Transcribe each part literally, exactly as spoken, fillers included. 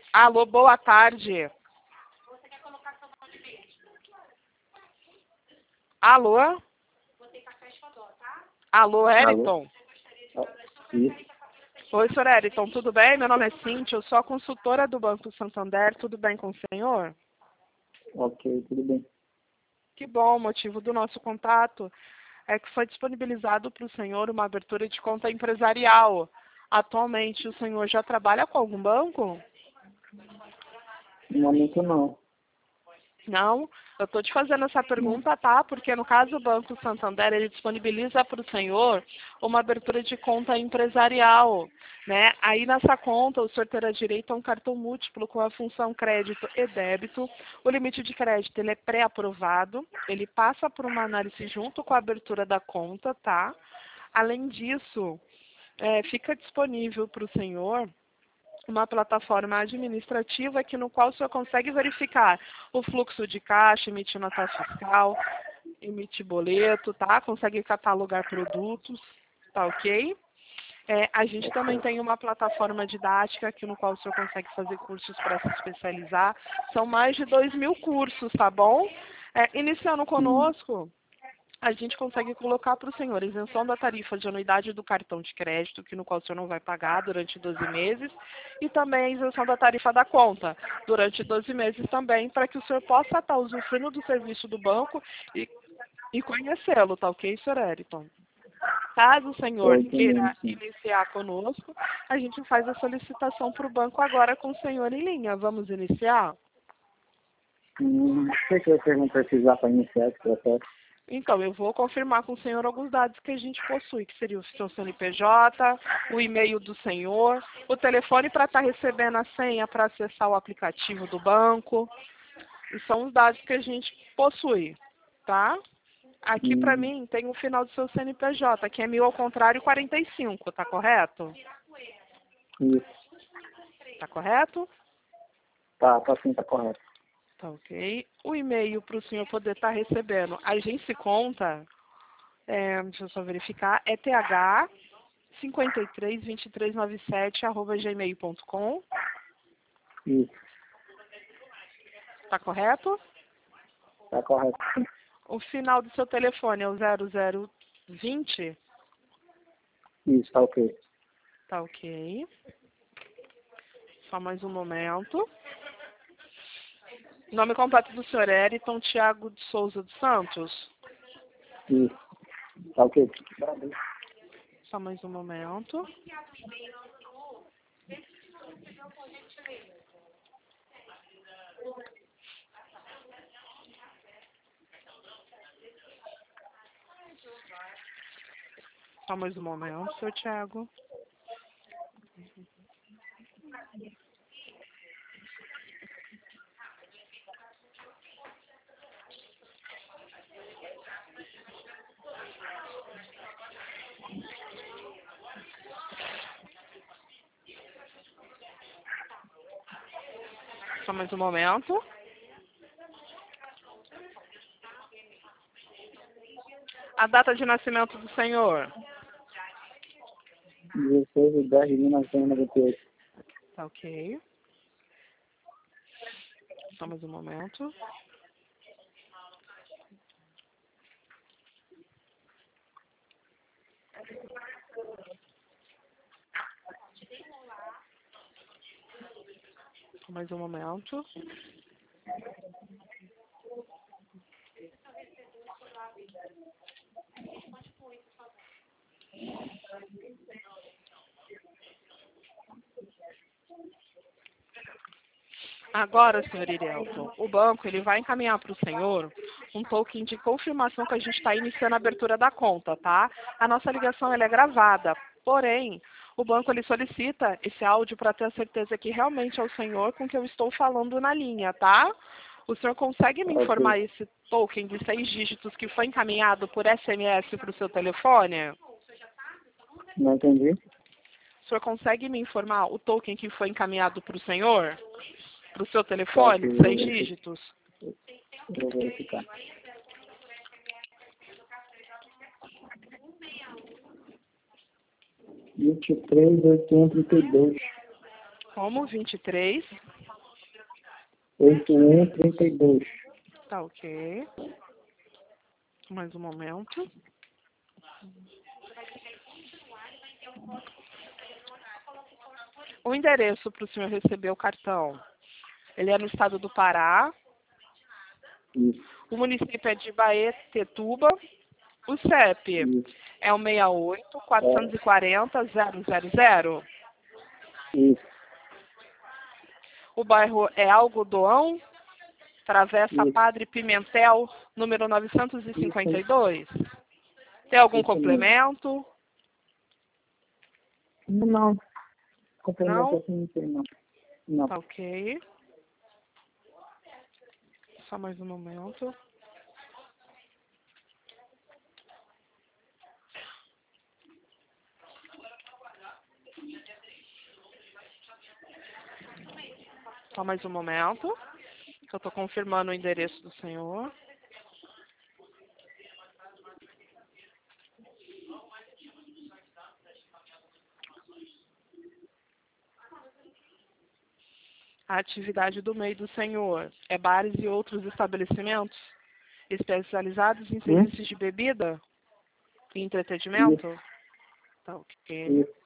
Alô, boa tarde. Alô? Alô, Alô? Eriton? Isso. Oi, senhor Eriton, tudo bem? Meu nome é Cíntia, eu sou a consultora do Banco Santander, tudo bem com o senhor? Ok, tudo bem. Que bom, o motivo do nosso contato é que foi disponibilizado para o senhor uma abertura de conta empresarial. Atualmente, o senhor já trabalha com algum banco? No momento não. Não, eu estou te fazendo essa Não. pergunta, tá? Porque no caso o Banco Santander, ele disponibiliza para o senhor uma abertura de conta empresarial, né? Aí nessa conta o senhor terá direito a um cartão múltiplo com a função crédito e débito. O limite de crédito ele é pré-aprovado, ele passa por uma análise junto com a abertura da conta, tá? Além disso, é, fica disponível para o senhor uma plataforma administrativa que no qual o senhor consegue verificar o fluxo de caixa, emitir nota fiscal, emitir boleto, tá? Consegue catalogar produtos, tá ok? É, a gente também tem uma plataforma didática aqui no qual o senhor consegue fazer cursos para se especializar. São mais de dois mil cursos, tá bom? É, iniciando Hum. conosco, a gente consegue colocar para o senhor isenção da tarifa de anuidade do cartão de crédito, que no qual o senhor não vai pagar durante doze meses, e também a isenção da tarifa da conta, durante doze meses também, para que o senhor possa estar usufruindo do serviço do banco e, e conhecê-lo, tá ok, senhor Eriton? Caso o Tô senhor entendendo, queira sim. iniciar conosco, a gente faz a solicitação para o banco agora com o senhor em linha. Vamos iniciar? Hum, o que, que você vai precisar para iniciar esse processo? Então, eu vou confirmar com o senhor alguns dados que a gente possui, que seria o seu C N P J, o e-mail do senhor, o telefone para estar recebendo a senha para acessar o aplicativo do banco. E são os dados que a gente possui, tá? Aqui para Hum, mim tem o final do seu C N P J, que é mil ao contrário quarenta e cinco, tá correto? isso. Tá correto? Tá, tá sim, tá correto. Tá ok. O e-mail para o senhor poder estar recebendo, a gente conta, é, deixa eu só verificar, é th cinquenta e três, vinte e três noventa e sete arroba gmail ponto com. Isso. Tá correto? Tá correto. O final do seu telefone é o zero zero vinte. Isso, tá ok. Tá ok. Só mais um momento. Nome completo do senhor é Eriton Tiago de Souza dos Santos. Isso. Tá ok. Só mais um momento. Só mais um momento, senhor Tiago. Só mais um momento. A data de nascimento do senhor. dezesseis de dez de mil novecentos e noventa e oito. Tá ok. Só mais um momento. Só mais um momento. Agora, senhor Irielton, o banco ele vai encaminhar para o senhor um token de confirmação que a gente está iniciando a abertura da conta, tá? A nossa ligação ela é gravada, porém, o banco ele solicita esse áudio para ter a certeza que realmente é o senhor com que eu estou falando na linha, tá? O senhor consegue me Tá ok. informar esse token de seis dígitos que foi encaminhado por S M S para o seu telefone? Não entendi? O senhor consegue me informar o token que foi encaminhado para o senhor? Para o seu Tá ok, telefone, eu vou seis verificar. dígitos? Eu vou verificar. vinte e três, oitocentos e trinta e dois. Como? vinte e três. oito um trinta e dois. Tá ok. Mais um momento. O endereço para o senhor receber o cartão, ele é no estado do Pará. Isso, O município é de Ibaetetuba. O C E P isso, é o seis oito, quatro quatro zero, zero zero zero. isso, O bairro é Algodão, Travessa isso, Padre Pimentel, número novecentos e cinquenta e isso, dois. Tem algum isso mesmo. complemento? Não, complemento Não? assim não tem, não. Não. Tá ok. Só mais um momento. Só mais um momento. Que eu estou confirmando o endereço do senhor. A atividade do meio do senhor é bares e outros estabelecimentos especializados em Hum? serviços de bebida e Isso, entretenimento? Tá ok. isso.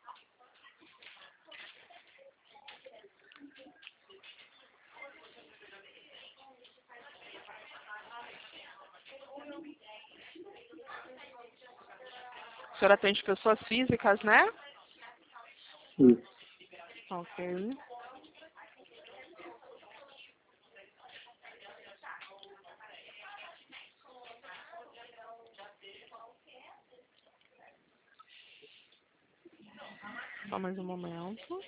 O senhor atende pessoas físicas, né? Isso. Ok. Só mais um momento.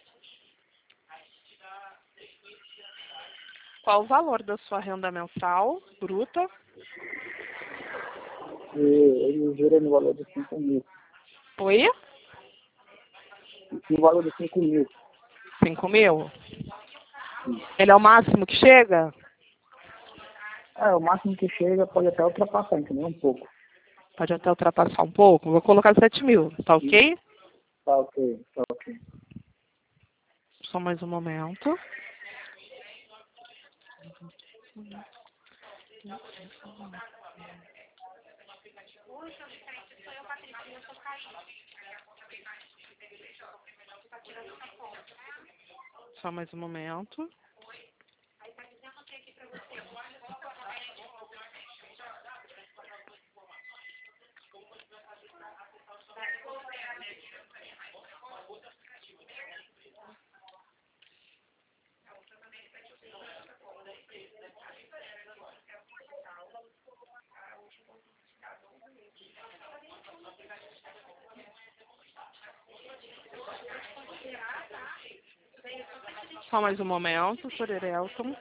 Qual o valor da sua renda mensal bruta? E ele gira no valor de cinco mil. Oi? No valor de cinco mil. Cinco mil? Ele é o máximo que chega? É, o máximo que chega pode até ultrapassar, entendeu? Um pouco. Pode até ultrapassar um pouco. Vou colocar sete mil, tá ok? Tá ok, tá ok. Só mais um momento. Só mais um momento. Só mais um momento, senhor Erelton.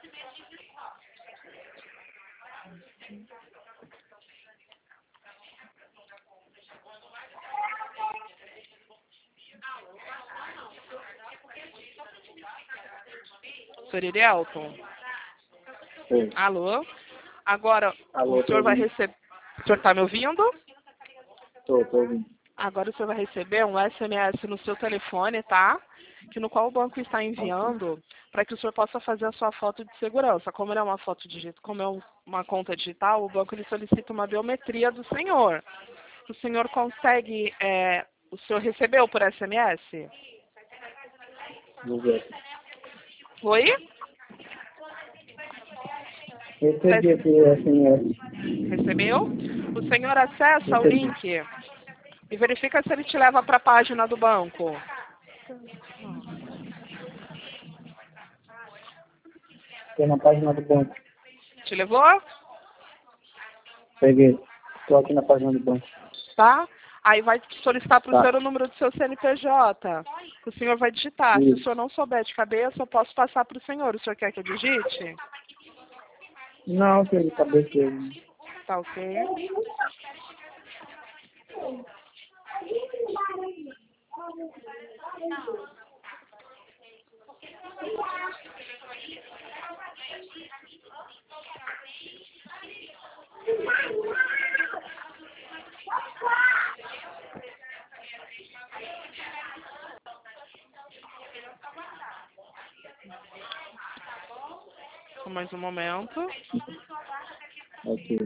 Senhor Erelton. Oi. Alô? Agora, o Alô, tô senhor vai ouvindo. receber... O senhor está me ouvindo? Tô, tô ouvindo. Agora o senhor vai receber um S M S no seu telefone, tá? Que no qual o banco está Ok. enviando para que o senhor possa fazer a sua foto de segurança. Como ele é uma foto digital, como é um- uma conta digital, o banco ele solicita uma biometria do senhor. O senhor consegue, é, o senhor recebeu por S M S? Vou ver aqui. Foi? Recebi aqui o S M S. Recebeu? O senhor acessa o Recebi. link e verifica se ele te leva para a página do banco. Tô na página do banco. Te levou? Peguei. Tô aqui na página do banco. Tá? Aí vai solicitar para o Tá. senhor o número do seu C N P J. O senhor vai digitar. Se o Isso. senhor não souber de cabeça, eu posso passar para o senhor. O senhor quer que eu digite? Não, que ele cabeça. Tá ok. Só mais um momento. Ok.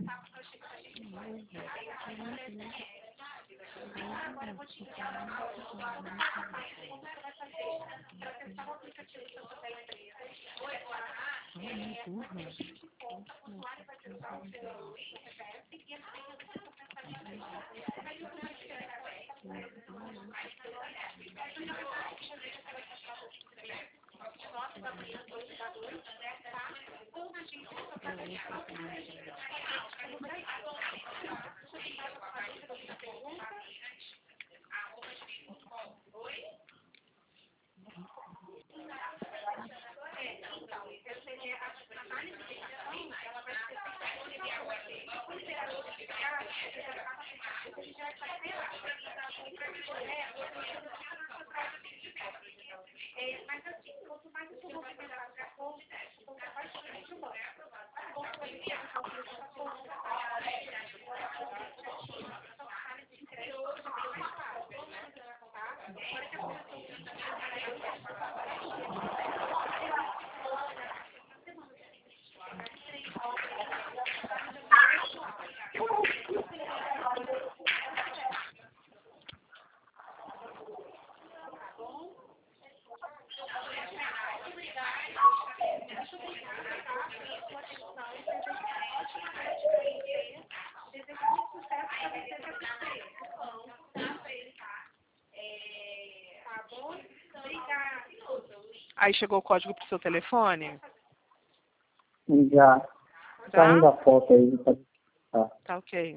Aí chegou o código pro seu telefone? Já. Tá? Saindo a foto aí. Tá, tá. Tá ok.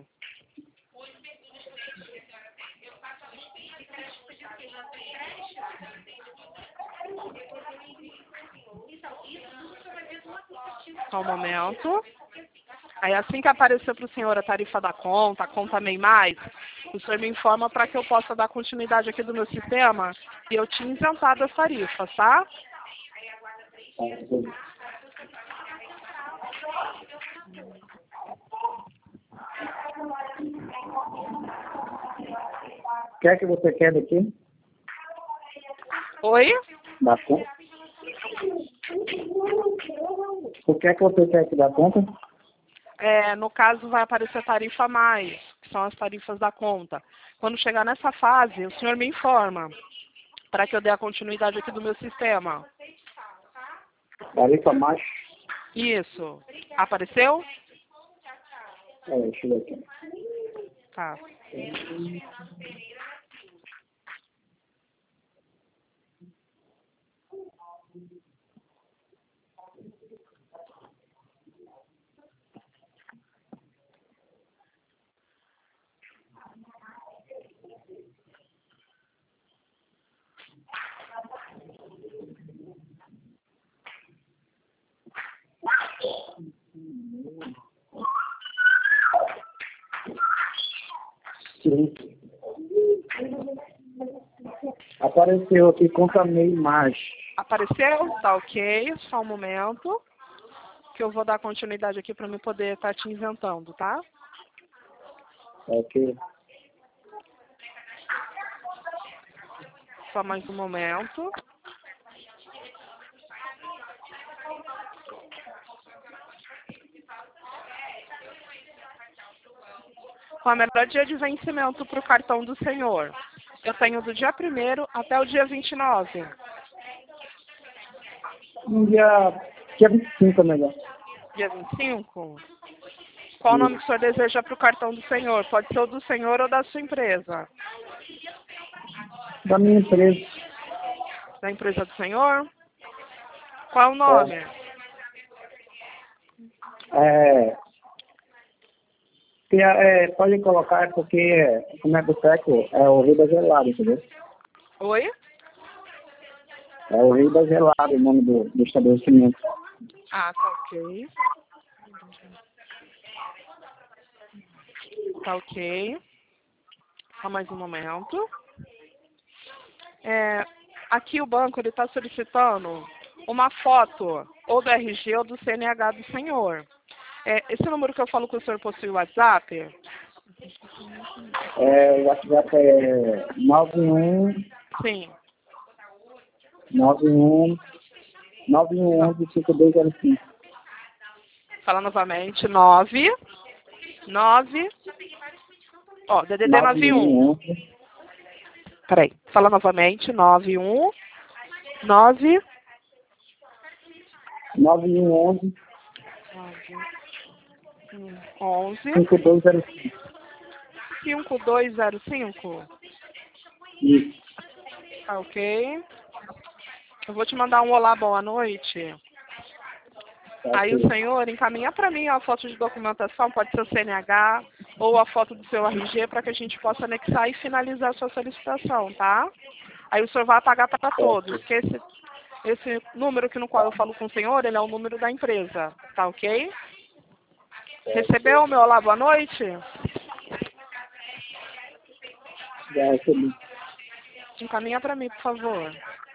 Só um momento. Aí assim que aparecer para o senhor a tarifa da conta, a conta nem mais, o senhor me informa para que eu possa dar continuidade aqui do meu sistema e eu te isentar das tarifas, tá? O que é que você quer daqui? Oi? Da conta? O que é que você quer aqui da conta? É, no caso vai aparecer tarifa a mais, que são as tarifas da conta. Quando chegar nessa fase, o senhor me informa para que eu dê a continuidade aqui do meu sistema. Tarifa mais? Isso. Apareceu? É, deixa eu ver aqui. Tá. Sim. Apareceu aqui, conta meio mais. Apareceu? Tá ok. Só um momento. Que eu vou dar continuidade aqui para me poder estar te isentando, tá? Ok. Só mais um momento. Com a melhor dia de vencimento para o cartão do senhor. Eu tenho do dia primeiro até o dia vinte e nove. No dia, dia vinte e cinco é melhor. Dia vinte e cinco? Qual o nome que o senhor deseja para o cartão do senhor? Pode ser o do senhor ou da sua empresa? Da minha empresa. Da empresa do senhor? Qual o nome? É, é, é, pode colocar porque como é boteco, é o Rio da Gelada, entendeu? Oi? É o Rio da Gelada o nome do, do estabelecimento. Ah, tá ok. Tá ok. Só mais um momento. É, aqui o banco ele está solicitando uma foto ou do R G ou do C N H do senhor. É, esse número que eu falo que o senhor possui o WhatsApp? É, o WhatsApp é nove um Sim. nove um nove um um cinco dois zero cinco. Fala novamente. nove, nove, ó, D D D nove um. Peraí, fala novamente. nove um, nove, nove um onze, onze, cinco dois zero cinco. cinco dois zero cinco. Isso. Tá ok. Eu vou te mandar um olá, boa noite. Tá Aí o ok. senhor encaminha para mim a foto de documentação, pode ser o C N H ou a foto do seu R G, para que a gente possa anexar e finalizar a sua solicitação, tá? Aí o senhor vai pagar para todos, que esse, esse número que no qual eu falo com o senhor, ele é o número da empresa, tá ok? Recebeu o meu olá, boa noite? Já recebi. Encaminha para mim, por favor.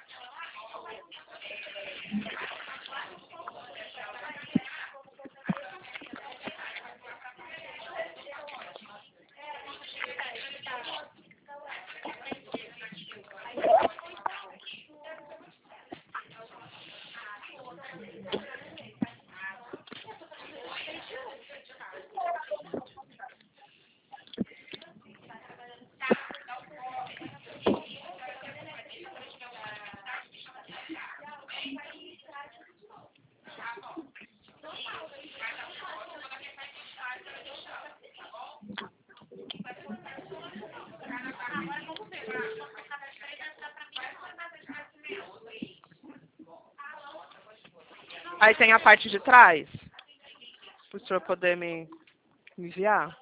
Aí tem a parte de trás, para o senhor poder me enviar.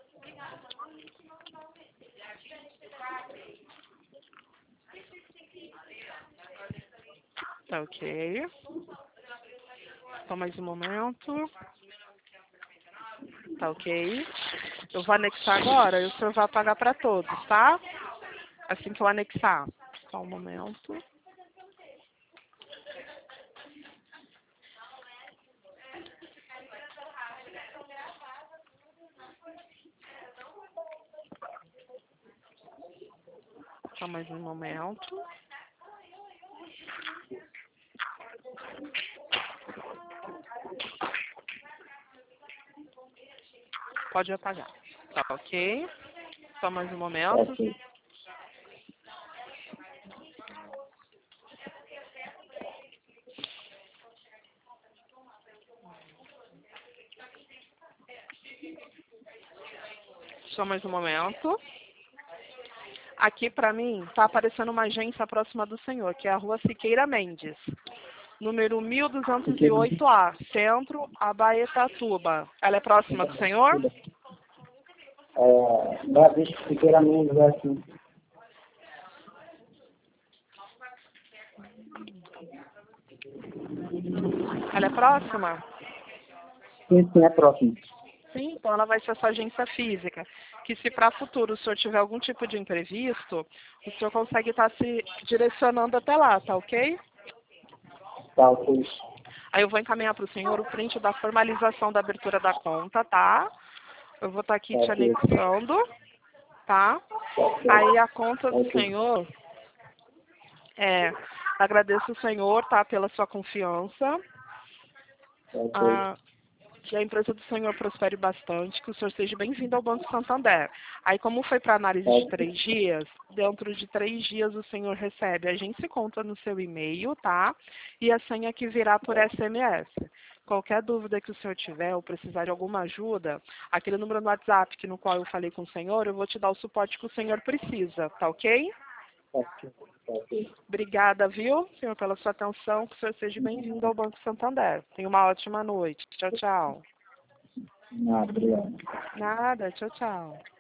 Tá ok. Só mais um momento. Tá ok. Eu vou anexar agora e o senhor vai pagar para todos, tá? Assim que eu anexar. Só um momento. Só mais um momento. Pode apagar. Tá ok. Só mais um momento. Tá ok. Só mais um momento. Aqui para mim tá aparecendo uma agência próxima do senhor, que é a Rua Siqueira Mendes, número mil duzentos e oito A, Centro, Abaetatuba. Ela é próxima do senhor? É, Bradesco Siqueira Mendes, é assim. Ela é próxima? Sim, sim, é próximo. Sim, então ela vai ser a sua agência física. Que se para futuro o senhor tiver algum tipo de imprevisto, o senhor consegue estar se direcionando até lá, tá ok? Tá ok. Aí eu vou encaminhar para o senhor o print da formalização da abertura da conta, tá? Eu vou estar aqui Tá te ok. anexando, tá? Tá ok. Aí a conta Tá do ok. senhor, é, agradeço o senhor, tá, pela sua confiança. Tá ok. Ah, que a empresa do senhor prospere bastante, que o senhor seja bem-vindo ao Banco Santander. Aí, como foi para análise Tá de ok. três dias, dentro de três dias o senhor recebe a agência e conta no seu e-mail, tá? E a senha que virá por S M S. Qualquer dúvida que o senhor tiver ou precisar de alguma ajuda, aquele número no WhatsApp que no qual eu falei com o senhor, eu vou te dar o suporte que o senhor precisa, tá ok? Tá ok. Tá ok. Obrigada, viu, senhor, pela sua atenção. Que o senhor seja bem-vindo ao Banco Santander. Tenha uma ótima noite. Tchau, tchau. Nada, obrigado. Nada, tchau, tchau.